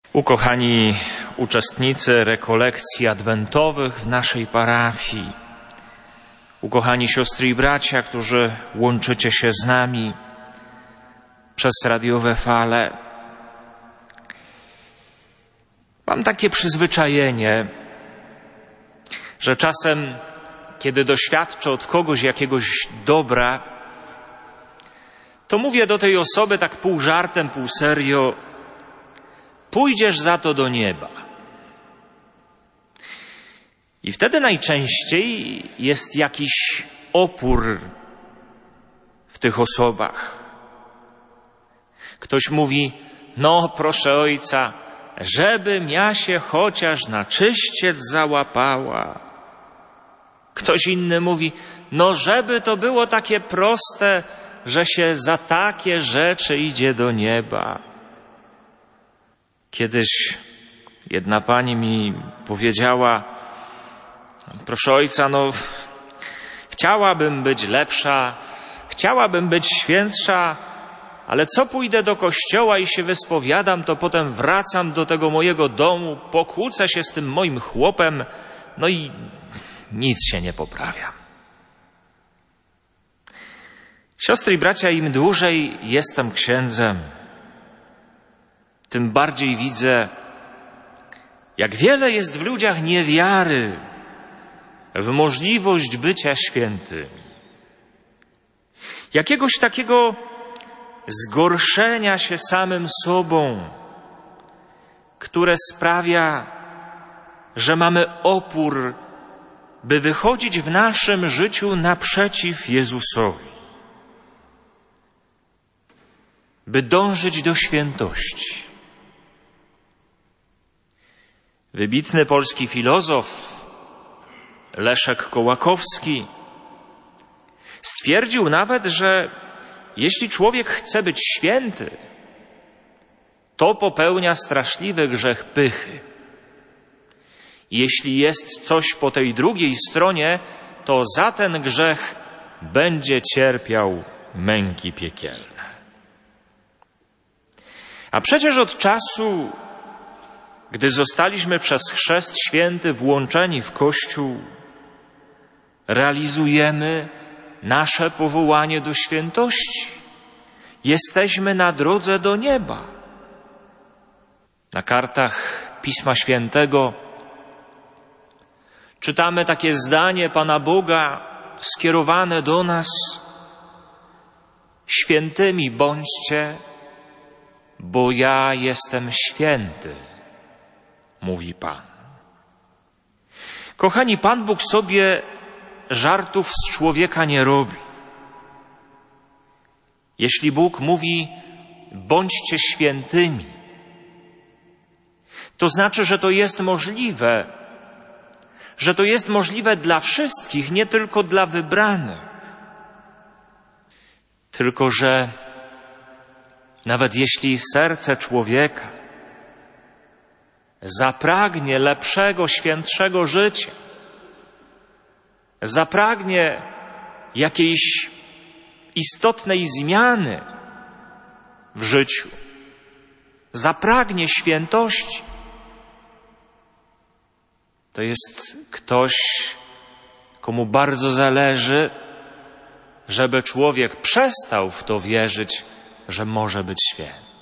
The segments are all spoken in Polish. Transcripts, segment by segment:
Ukochani uczestnicy rekolekcji adwentowych w naszej parafii, ukochani siostry i bracia, którzy łączycie się z nami przez radiowe fale. Mam takie przyzwyczajenie, że czasem, kiedy doświadczę od kogoś jakiegoś dobra, to mówię do tej osoby tak pół żartem, pół serio: pójdziesz za to do nieba. I wtedy najczęściej jest jakiś opór w tych osobach. Ktoś mówi: no proszę ojca, żebym ja się chociaż na czyściec załapała. Ktoś inny mówi: no żeby to było takie proste, że się za takie rzeczy idzie do nieba. Kiedyś jedna pani mi powiedziała: proszę ojca, no chciałabym być lepsza, chciałabym być świętsza, ale co pójdę do kościoła i się wyspowiadam, to potem wracam do tego mojego domu, pokłócę się z tym moim chłopem, no i nic się nie poprawia. Siostry i bracia, im dłużej jestem księdzem, tym bardziej widzę, jak wiele jest w ludziach niewiary w możliwość bycia świętymi. Jakiegoś takiego zgorszenia się samym sobą, które sprawia, że mamy opór, by wychodzić w naszym życiu naprzeciw Jezusowi, by dążyć do świętości. Wybitny polski filozof Leszek Kołakowski stwierdził nawet, że jeśli człowiek chce być święty, to popełnia straszliwy grzech pychy. Jeśli jest coś po tej drugiej stronie, to za ten grzech będzie cierpiał męki piekielne. A przecież od czasu, gdy zostaliśmy przez Chrzest Święty włączeni w Kościół, realizujemy nasze powołanie do świętości. Jesteśmy na drodze do nieba. Na kartach Pisma Świętego czytamy takie zdanie Pana Boga skierowane do nas: świętymi bądźcie, bo ja jestem święty, mówi Pan. Kochani, Pan Bóg sobie żartów z człowieka nie robi. Jeśli Bóg mówi: bądźcie świętymi, to znaczy, że to jest możliwe, że to jest możliwe dla wszystkich, nie tylko dla wybranych. Tylko że nawet jeśli serce człowieka zapragnie lepszego, świętszego życia, zapragnie jakiejś istotnej zmiany w życiu, zapragnie świętości, to jest ktoś, komu bardzo zależy, żeby człowiek przestał w to wierzyć, że może być święty.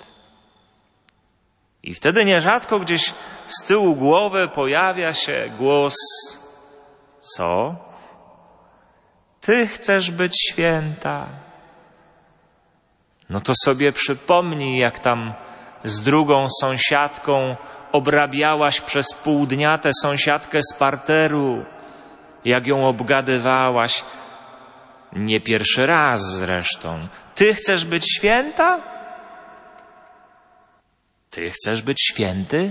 I wtedy nierzadko gdzieś z tyłu głowy pojawia się głos: co? Ty chcesz być święta? No to sobie przypomnij, jak tam z drugą sąsiadką obrabiałaś przez pół dnia tę sąsiadkę z parteru, jak ją obgadywałaś. Nie pierwszy raz zresztą. Ty chcesz być święta? Ty chcesz być święty?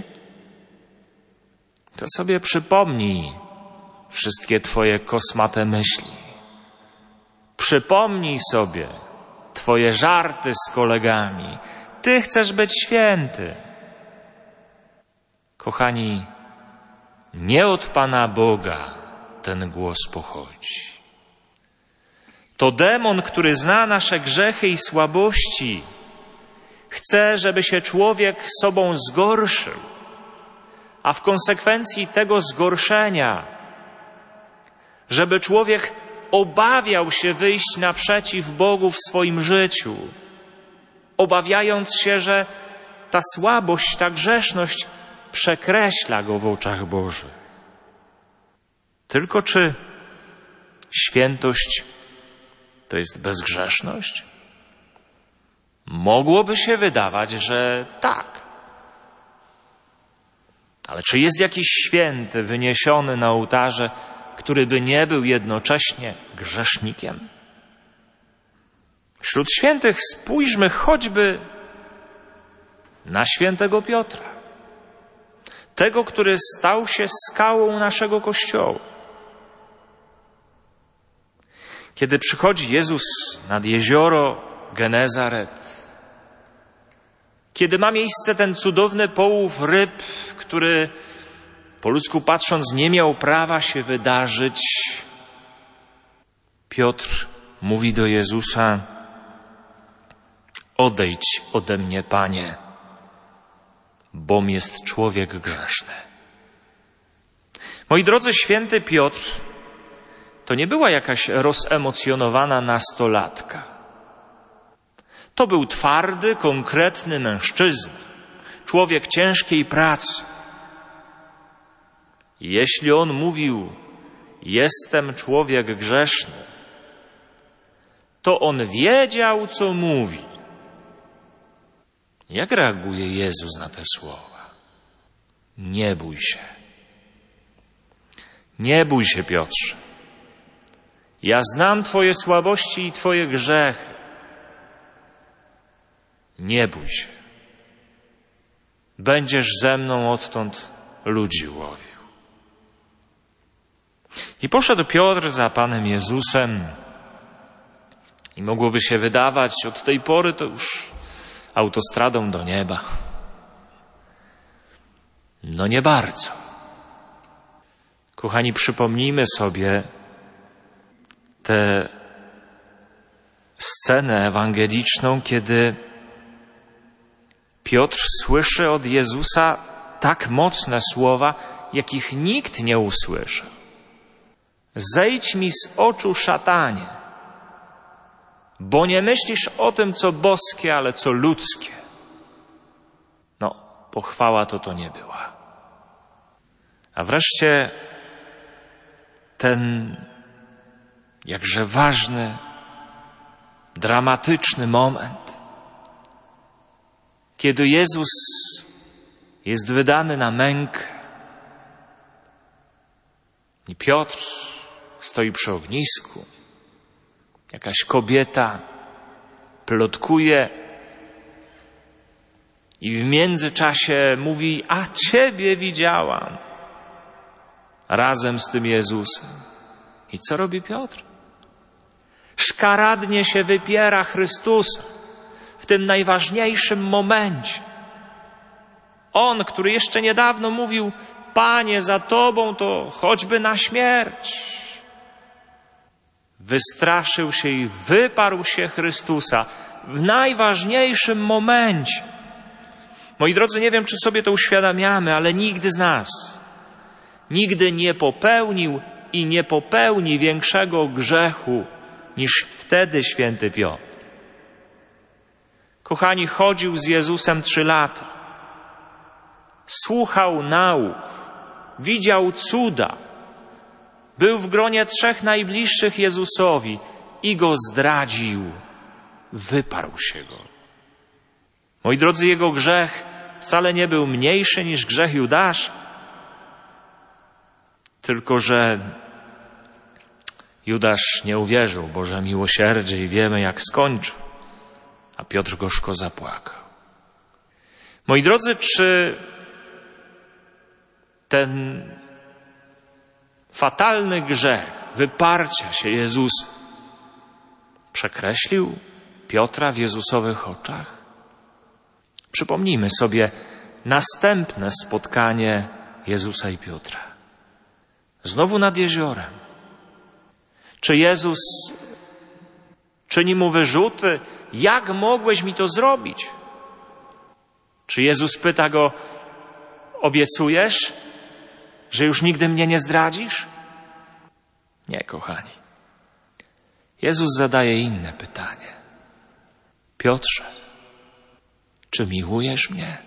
To sobie przypomnij wszystkie twoje kosmate myśli. Przypomnij sobie twoje żarty z kolegami. Ty chcesz być święty. Kochani, nie od Pana Boga ten głos pochodzi. To demon, który zna nasze grzechy i słabości, Chce, żeby się człowiek sobą zgorszył, a w konsekwencji tego zgorszenia, żeby człowiek obawiał się wyjść naprzeciw Bogu w swoim życiu, obawiając się, że ta słabość, ta grzeszność przekreśla go w oczach Bożych. Tylko czy świętość to jest bezgrzeszność? Mogłoby się wydawać, że tak. Ale czy jest jakiś święty wyniesiony na ołtarze, który by nie był jednocześnie grzesznikiem? Wśród świętych spójrzmy choćby na świętego Piotra, tego, który stał się skałą naszego Kościoła. Kiedy przychodzi Jezus nad jezioro Genezaret, kiedy ma miejsce ten cudowny połów ryb, który po ludzku patrząc nie miał prawa się wydarzyć, Piotr mówi do Jezusa: odejdź ode mnie, Panie, bom jest człowiek grzeszny. Moi drodzy, święty Piotr to nie była jakaś rozemocjonowana nastolatka. To był twardy, konkretny mężczyzna, człowiek ciężkiej pracy. Jeśli on mówił: jestem człowiek grzeszny, to on wiedział, co mówi. Jak reaguje Jezus na te słowa? Nie bój się. Nie bój się, Piotrze. Ja znam twoje słabości i twoje grzechy. Nie bój się. Będziesz ze mną odtąd ludzi łowił. I poszedł Piotr za Panem Jezusem. I mogłoby się wydawać, od tej pory to już autostradą do nieba. No nie bardzo. Kochani, przypomnijmy sobie tę scenę ewangeliczną, kiedy Piotr słyszy od Jezusa tak mocne słowa, jakich nikt nie usłyszał. Zejdź mi z oczu, szatanie, bo nie myślisz o tym, co boskie, ale co ludzkie. No, pochwała to nie była. A wreszcie ten jakże ważny, dramatyczny moment, kiedy Jezus jest wydany na mękę i Piotr stoi przy ognisku. Jakaś kobieta plotkuje i w międzyczasie mówi: a Ciebie widziałam razem z tym Jezusem. I co robi Piotr? Szkaradnie się wypiera Chrystusa w tym najważniejszym momencie. On, który jeszcze niedawno mówił: Panie, za Tobą to choćby na śmierć, wystraszył się i wyparł się Chrystusa w najważniejszym momencie. Moi drodzy, nie wiem, czy sobie to uświadamiamy, ale nigdy z nas nigdy nie popełnił i nie popełni większego grzechu niż wtedy święty Piotr. Kochani, chodził z Jezusem 3 lata. Słuchał nauk, widział cuda. Był w gronie 3 najbliższych Jezusowi i go zdradził. Wyparł się go. Moi drodzy, jego grzech wcale nie był mniejszy niż grzech Judasza. Tylko że Judasz nie uwierzył w Boże miłosierdzie i wiemy, jak skończył. A Piotr gorzko zapłakał. Moi drodzy, czy ten fatalny grzech wyparcia się Jezusa przekreślił Piotra w Jezusowych oczach? Przypomnijmy sobie następne spotkanie Jezusa i Piotra. Znowu nad jeziorem. Czy Jezus czyni mu wyrzuty? Jak mogłeś mi to zrobić? Czy Jezus pyta go: obiecujesz, że już nigdy mnie nie zdradzisz? Nie, kochani. Jezus zadaje inne pytanie. Piotrze, czy miłujesz mnie?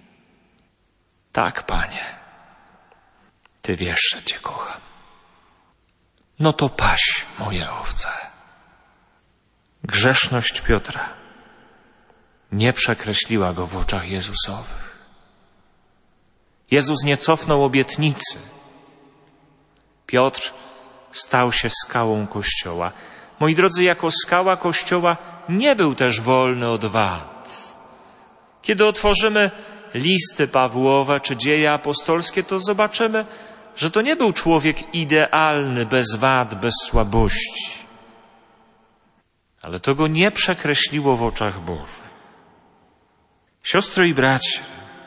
Tak, Panie. Ty wiesz, że Cię kocham. No to paś moje owce. Grzeszność Piotra nie przekreśliła go w oczach Jezusowych. Jezus nie cofnął obietnicy. Piotr stał się skałą Kościoła. Moi drodzy, jako skała Kościoła nie był też wolny od wad. Kiedy otworzymy listy Pawłowe czy dzieje apostolskie, to zobaczymy, że to nie był człowiek idealny, bez wad, bez słabości. Ale to go nie przekreśliło w oczach Bożych. Siostro i bracie,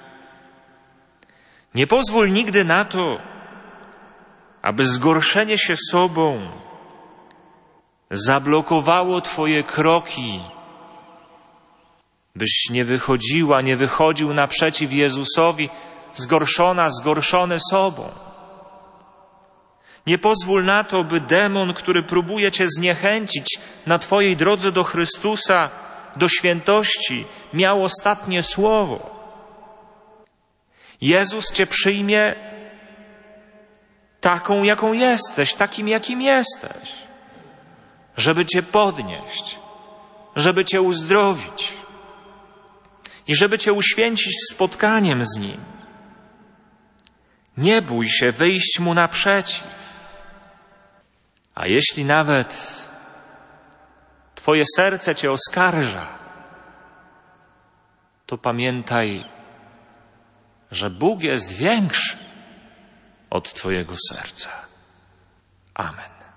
nie pozwól nigdy na to, aby zgorszenie się sobą zablokowało Twoje kroki, byś nie wychodziła, nie wychodził naprzeciw Jezusowi zgorszona, zgorszony sobą. Nie pozwól na to, by demon, który próbuje Cię zniechęcić na Twojej drodze do Chrystusa, do świętości, miał ostatnie słowo. Jezus Cię przyjmie taką, jaką jesteś, takim, jakim jesteś, żeby Cię podnieść, żeby Cię uzdrowić i żeby Cię uświęcić spotkaniem z Nim. Nie bój się wyjść Mu naprzeciw. A jeśli nawet Twoje serce Cię oskarża, to pamiętaj, że Bóg jest większy od Twojego serca. Amen.